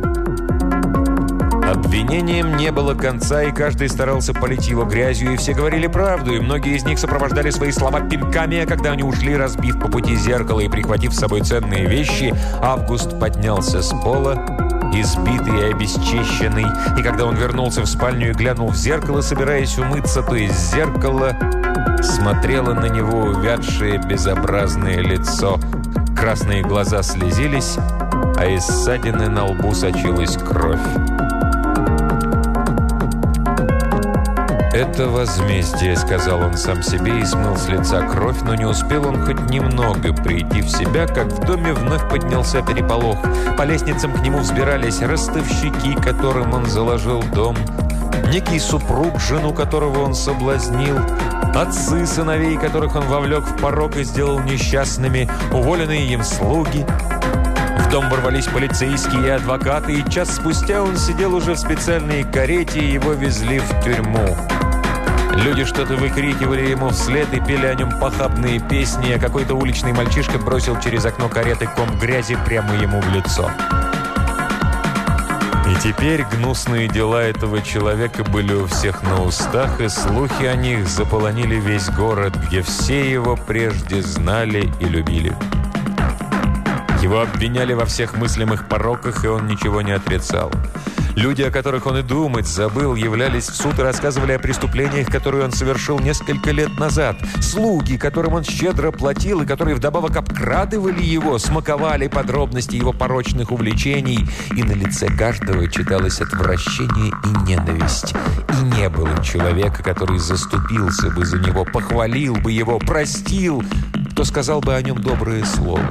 Обвинениям не было конца, и каждый старался полить его грязью, и все говорили правду, и многие из них сопровождали свои слова пинками, а когда они ушли, разбив по пути зеркало и прихватив с собой ценные вещи, Август поднялся с пола, избитый и обесчищенный, и когда он вернулся в спальню и глянул в зеркало, собираясь умыться, то из зеркала смотрело на него увядшее безобразное лицо. Красные глаза слезились, а из ссадины на лбу сочилась кровь. «Это возмездие», — сказал он сам себе и смыл с лица кровь, но не успел он хоть немного прийти в себя, как в доме вновь поднялся переполох. По лестницам к нему взбирались ростовщики, которым он заложил дом, некий супруг, жену которого он соблазнил, отцы сыновей, которых он вовлек в порок и сделал несчастными, уволенные им слуги. В дом ворвались полицейские и адвокаты, и час спустя он сидел уже в специальной карете, и его везли в тюрьму. Люди что-то выкрикивали ему вслед и пели о нем похабные песни, а какой-то уличный мальчишка бросил через окно кареты ком грязи прямо ему в лицо. И теперь гнусные дела этого человека были у всех на устах, и слухи о них заполонили весь город, где все его прежде знали и любили. Его обвиняли во всех мыслимых пороках, и он ничего не отрицал. Люди, о которых он и думать забыл, являлись в суд и рассказывали о преступлениях, которые он совершил несколько лет назад. Слуги, которым он щедро платил и которые вдобавок обкрадывали его, смаковали подробности его порочных увлечений, и на лице каждого читалось отвращение и ненависть. И не было человека, который заступился бы за него, похвалил бы его, простил, кто сказал бы о нем доброе слово.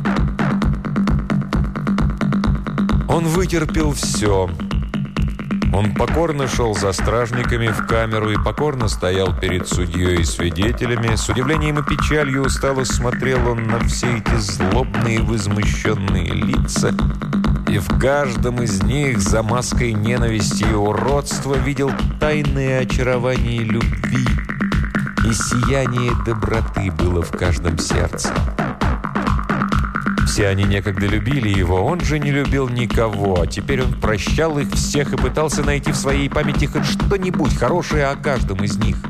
Он вытерпел все. Он покорно шел за стражниками в камеру и покорно стоял перед судьей и свидетелями. С удивлением и печалью устало смотрел он на все эти злобные, возмущенные лица. И в каждом из них за маской ненависти и уродства видел тайное очарование любви. И сияние доброты было в каждом сердце. Все они некогда любили его, он же не любил никого, а теперь он прощал их всех и пытался найти в своей памяти хоть что-нибудь хорошее о каждом из них.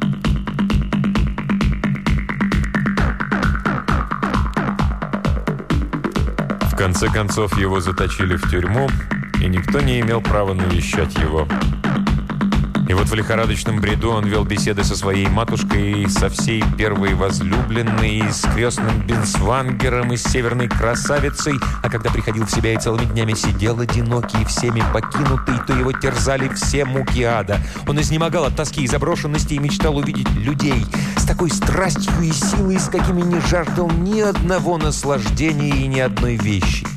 В конце концов, его заточили в тюрьму, и никто не имел права навещать его. И вот в лихорадочном бреду он вел беседы со своей матушкой, и со всей первой возлюбленной, и с крестным Бинсвангером, и с северной красавицей. А когда приходил в себя и целыми днями сидел одинокий и всеми покинутый, то его терзали все муки ада. Он изнемогал от тоски и заброшенности и мечтал увидеть людей с такой страстью и силой, с какими не жаждал ни одного наслаждения и ни одной вещи.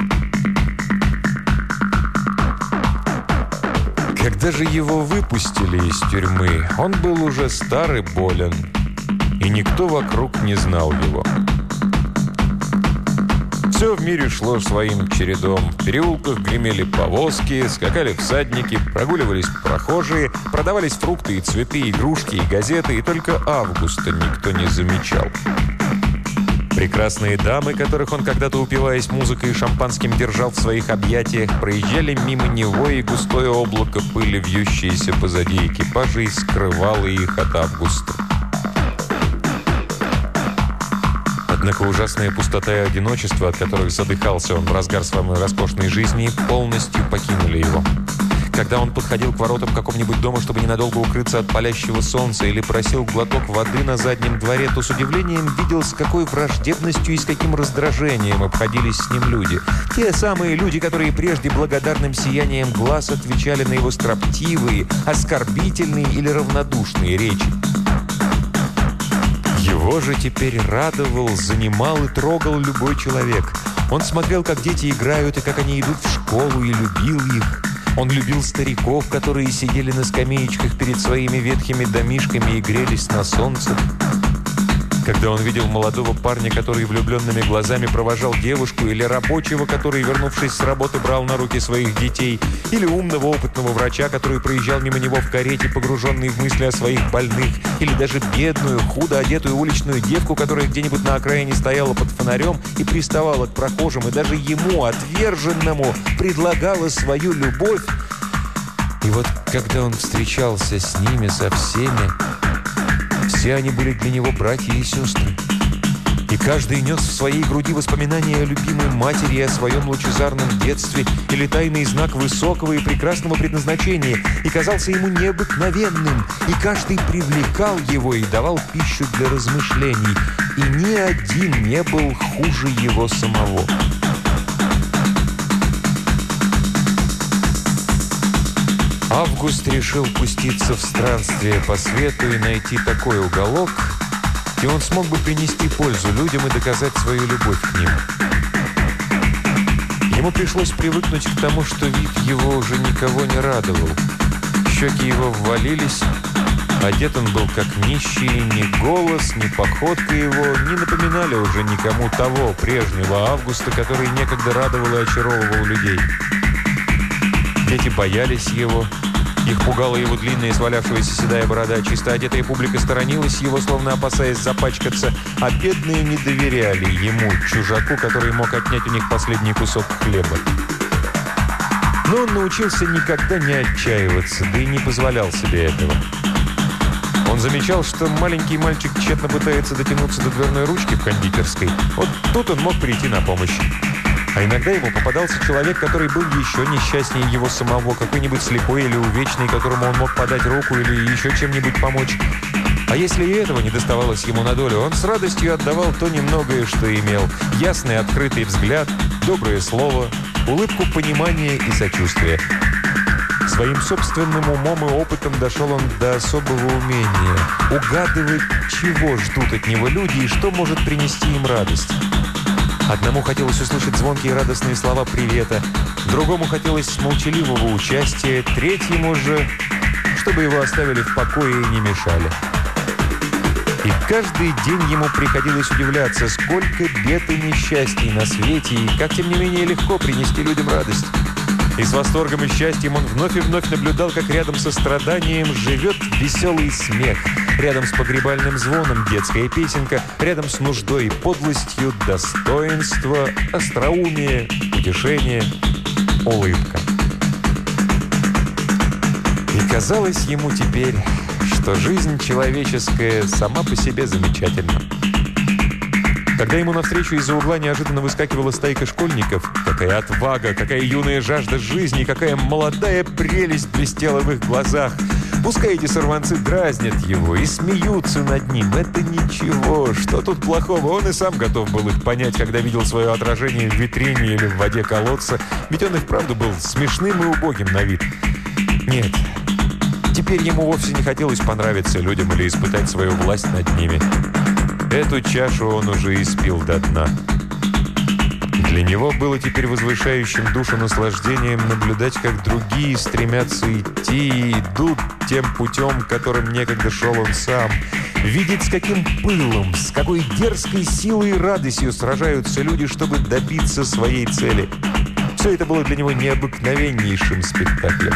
Когда же его выпустили из тюрьмы, он был уже стар и болен, и никто вокруг не знал его. Все в мире шло своим чередом. В переулках гремели повозки, скакали всадники, прогуливались прохожие, продавались фрукты и цветы, игрушки и газеты, и только Августа никто не замечал. Прекрасные дамы, которых он когда-то, упиваясь музыкой и шампанским, держал в своих объятиях, проезжали мимо него, и густое облако пыли, вьющееся позади экипажей, скрывало их от Августа. Однако ужасная пустота и одиночество, от которых задыхался он в разгар своей роскошной жизни, полностью покинули его. Когда он подходил к воротам какого-нибудь дома, чтобы ненадолго укрыться от палящего солнца, или просил глоток воды на заднем дворе, то с удивлением видел, с какой враждебностью и с каким раздражением обходились с ним люди. Те самые люди, которые прежде благодарным сиянием глаз отвечали на его строптивые, оскорбительные или равнодушные речи. Его же теперь радовал, занимал и трогал любой человек. Он смотрел, как дети играют и как они идут в школу, и любил их. Он любил стариков, которые сидели на скамеечках перед своими ветхими домишками и грелись на солнце. Когда он видел молодого парня, который влюбленными глазами провожал девушку, или рабочего, который, вернувшись с работы, брал на руки своих детей, или умного опытного врача, который проезжал мимо него в карете, погруженный в мысли о своих больных, или даже бедную, худо одетую уличную девку, которая где-нибудь на окраине стояла под фонарем и приставала к прохожим, и даже ему, отверженному, предлагала свою любовь. И вот когда он встречался с ними, со всеми, все они были для него братья и сестры. И каждый нес в своей груди воспоминания о любимой матери и о своем лучезарном детстве, или тайный знак высокого и прекрасного предназначения, и казался ему необыкновенным, и каждый привлекал его и давал пищу для размышлений, и ни один не был хуже его самого. Август решил пуститься в странствие по свету и найти такой уголок, где он смог бы принести пользу людям и доказать свою любовь к ним. Ему пришлось привыкнуть к тому, что вид его уже никого не радовал. Щеки его ввалились, одет он был как нищий, ни голос, ни походка его не напоминали уже никому того прежнего Августа, который некогда радовал и очаровывал людей. Дети боялись его, их пугала его длинная свалявшаяся седая борода, чисто одетая публика сторонилась его, словно опасаясь запачкаться, а бедные не доверяли ему, чужаку, который мог отнять у них последний кусок хлеба. Но он научился никогда не отчаиваться, да и не позволял себе этого. Он замечал, что маленький мальчик тщетно пытается дотянуться до дверной ручки в кондитерской. Вот тут он мог прийти на помощь. А иногда ему попадался человек, который был еще несчастнее его самого, какой-нибудь слепой или увечный, которому он мог подать руку или еще чем-нибудь помочь. А если и этого не доставалось ему на долю, он с радостью отдавал то немногое, что имел. Ясный открытый взгляд, доброе слово, улыбку понимания и сочувствия. Своим собственным умом и опытом дошел он до особого умения угадывать, чего ждут от него люди и что может принести им радость. Одному хотелось услышать звонкие радостные слова привета, другому хотелось молчаливого участия, третьему же, чтобы его оставили в покое и не мешали. И каждый день ему приходилось удивляться, сколько бед и несчастий на свете, и как, тем не менее, легко принести людям радость. И с восторгом и счастьем он вновь и вновь наблюдал, как рядом со страданием живет веселый смех. Рядом с погребальным звоном детская песенка, рядом с нуждой и подлостью достоинство, остроумие, утешение, улыбка. И казалось ему теперь, что жизнь человеческая сама по себе замечательна. Когда ему навстречу из-за угла неожиданно выскакивала стайка школьников, какая отвага, какая юная жажда жизни, какая молодая прелесть блестела в их глазах. Пускай эти сорванцы дразнят его и смеются над ним. Это ничего, что тут плохого? Он и сам готов был их понять, когда видел свое отражение в витрине или в воде колодца. Ведь он и вправду был смешным и убогим на вид. Нет, теперь ему вовсе не хотелось понравиться людям или испытать свою власть над ними. Эту чашу он уже испил до дна. Для него было теперь возвышающим душу наслаждением наблюдать, как другие стремятся идти и идут тем путем, которым некогда шел он сам. Видеть, с каким пылом, с какой дерзкой силой и радостью сражаются люди, чтобы добиться своей цели. Все это было для него необыкновеннейшим спектаклем.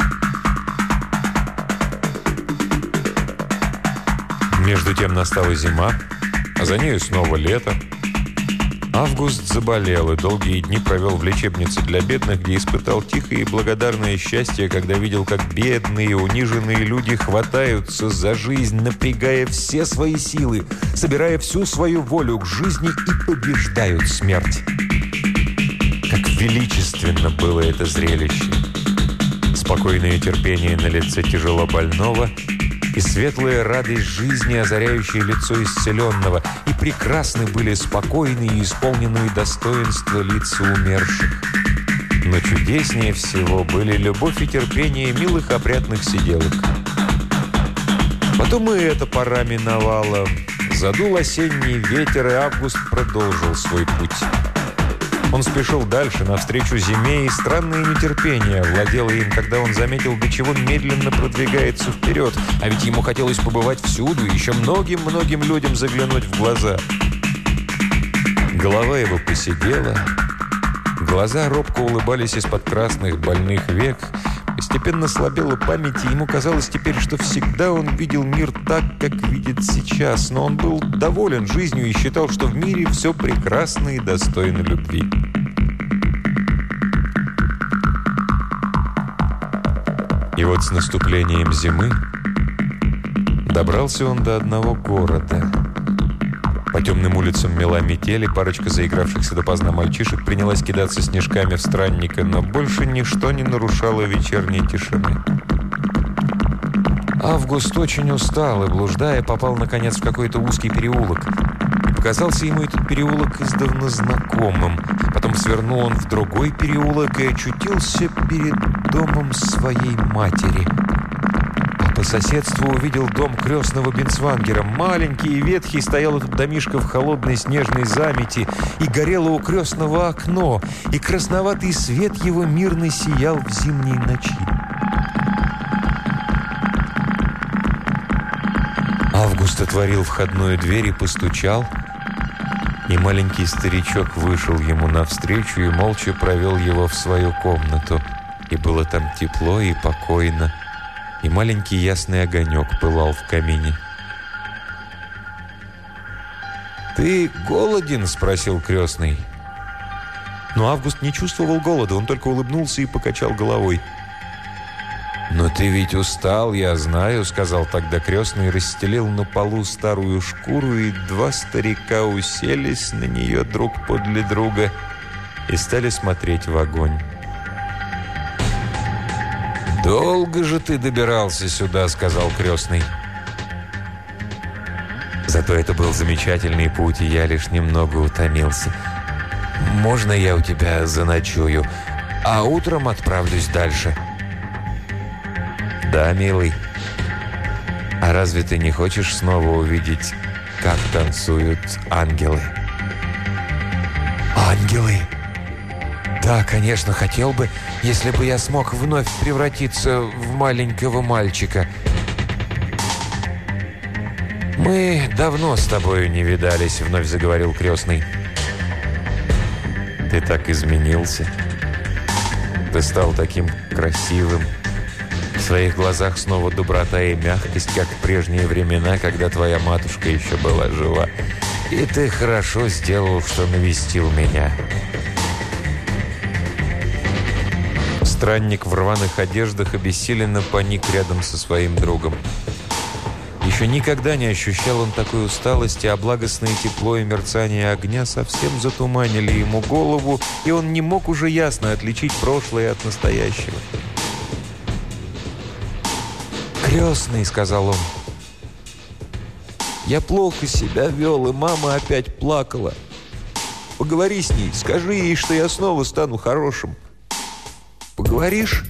Между тем настала зима, а за нею снова лето. Август заболел и долгие дни провел в лечебнице для бедных, где испытал тихое и благодарное счастье, когда видел, как бедные, униженные люди хватаются за жизнь, напрягая все свои силы, собирая всю свою волю к жизни и побеждают смерть. Как величественно было это зрелище! Спокойное терпение на лице тяжело больного и светлая радость жизни, озаряющая лицо исцеленного, и прекрасны были спокойные и исполненные достоинства лица умерших. Но чудеснее всего были любовь и терпение милых опрятных сиделок. Потом и эта пора миновала. Задул осенний ветер, и Август продолжил свой путь. Он спешил дальше, навстречу зиме, и странное нетерпение овладело им, когда он заметил, до чего медленно продвигается вперед. А ведь ему хотелось побывать всюду и еще многим-многим людям заглянуть в глаза. Голова его поседела, глаза робко улыбались из-под красных больных век. Постепенно слабела память, и ему казалось теперь, что всегда он видел мир так, как видит сейчас. Но он был доволен жизнью и считал, что в мире все прекрасно и достойно любви. И вот с наступлением зимы добрался он до одного города. По темным улицам мела метель, и парочка заигравшихся допоздна мальчишек принялась кидаться снежками в странника, но больше ничто не нарушало вечерней тишины. Август очень устал и, блуждая, попал, наконец, в какой-то узкий переулок. Показался ему этот переулок издавна знакомым. Потом свернул он в другой переулок и очутился перед домом своей матери. По соседству увидел дом крестного Бинсвангера. Маленький и ветхий стоял этот домишко в холодной снежной замети, и горело у крестного окно, и красноватый свет его мирно сиял в зимней ночи. Август отворил входную дверь и постучал, и маленький старичок вышел ему навстречу и молча провел его в свою комнату. И было там тепло и покойно, и маленький ясный огонек пылал в камине. «Ты голоден?» – спросил крестный. Но Август не чувствовал голода, он только улыбнулся и покачал головой. «Но ты ведь устал, я знаю», – сказал тогда крестный, расстелил на полу старую шкуру, и два старика уселись на нее друг подле друга и стали смотреть в огонь. «Долго же ты добирался сюда», — сказал крестный. «Зато это был замечательный путь, и я лишь немного утомился. Можно я у тебя заночую, а утром отправлюсь дальше?» «Да, милый. А разве ты не хочешь снова увидеть, как танцуют ангелы?» «Ангелы? Да, конечно, хотел бы, если бы я смог вновь превратиться в маленького мальчика. «Мы давно с тобою не видались», — вновь заговорил крестный. «Ты так изменился. Ты стал таким красивым. В своих глазах снова доброта и мягкость, как в прежние времена, когда твоя матушка еще была жива. И ты хорошо сделал, что навестил меня». Странник в рваных одеждах обессиленно поник рядом со своим другом. Еще никогда не ощущал он такой усталости, а благостное тепло и мерцание огня совсем затуманили ему голову, и он не мог уже ясно отличить прошлое от настоящего. «Крестный», — сказал он, — «я плохо себя вел, и мама опять плакала. Поговори с ней, скажи ей, что я снова стану хорошим. Поговоришь?»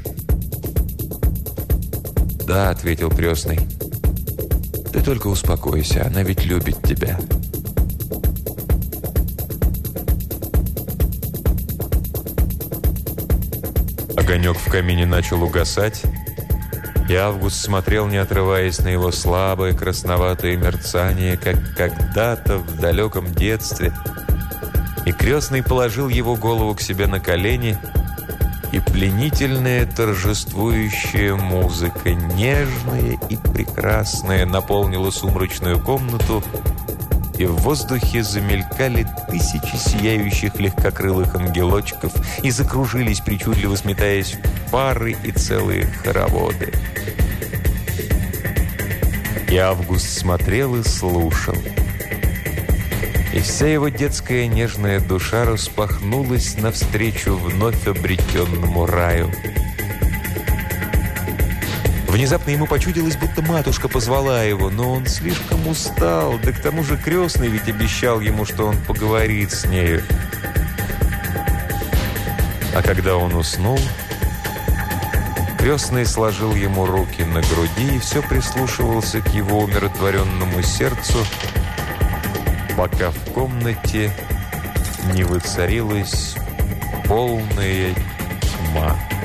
«Да», — ответил крестный. «Ты только успокойся, она ведь любит тебя». Огонек в камине начал угасать, и Август смотрел, не отрываясь, на его слабое красноватое мерцание, как когда-то в далеком детстве. И крестный положил его голову к себе на колени, и пленительная торжествующая музыка, нежная и прекрасная, наполнила сумрачную комнату, и в воздухе замелькали тысячи сияющих легкокрылых ангелочков и закружились, причудливо сметаясь в пары и целые хороводы. И Август смотрел и слушал. И вся его детская нежная душа распахнулась навстречу вновь обретенному раю. Внезапно ему почудилось, будто матушка позвала его, но он слишком устал, да к тому же крестный ведь обещал ему, что он поговорит с нею. А когда он уснул, крестный сложил ему руки на груди и все прислушивался к его умиротворенному сердцу, пока в комнате не воцарилась полная тьма.